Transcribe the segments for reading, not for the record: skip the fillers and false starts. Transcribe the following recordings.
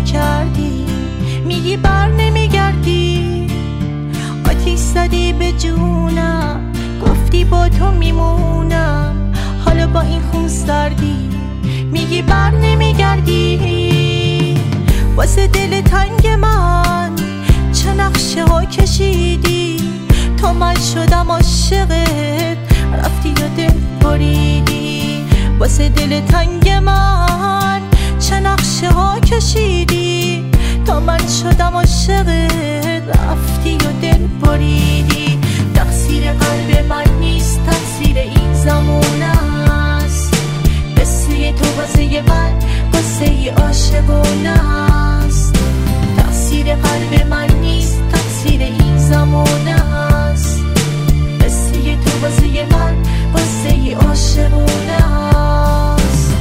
کردی، میگی بر نمیگردی. آتیش زدی به جونم، گفتی با تو میمونم. حالا با این خون سردی میگی بر نمیگردی. واسه دل تنگ من چه نقشه ها کشیدی، تا من شدم عاشقت رفتی و دل بریدی. واسه دل تنگ من چه نقشه ها کشیدی، تا من شدم عاشقت رفتی و دل بریدی. تقصیر قلب من نیست، تقصیر این زمان است. قصه تو واسه من قصه عاشقانه است. تقصیر قلب من نیست، تقصیر این زمان است. قصه تو واسه من قصه عاشقانه است.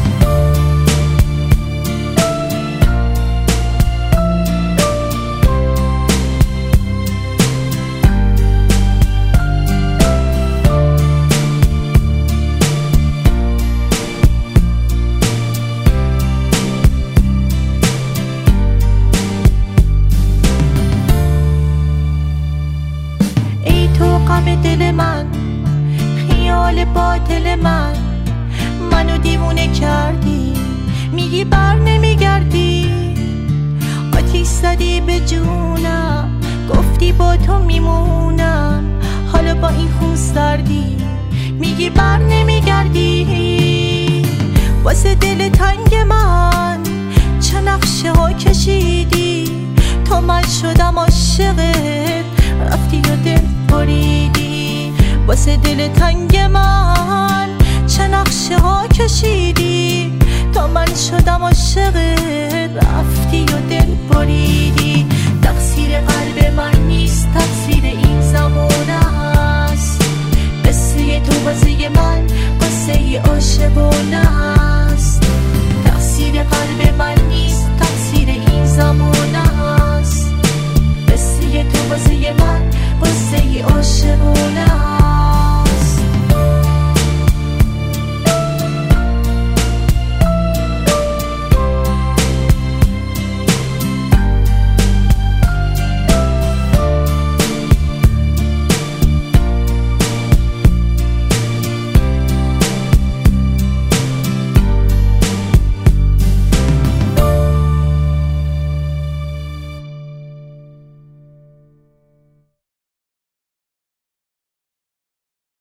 غم دل من، خیال باطل من، منو دیوونه کردی، میگی بر نمیگردی. آتیش زدی به جونم، گفتی با تو میمونم. حالا با این خون سردی میگی بر نمیگردی. واسه دل تنگ من چه نقشه ها کشیدی، تا من شدم عاشقت رفتی و دل بریدی. واسه دل تنگ من چه نقشه ها کشیدی، تا من شدم عاشقت رفتی و دل بریدی. تقصیر قلب من نیست، تقصیر این زمان است. قصه تو واسه من قصه عاشقانه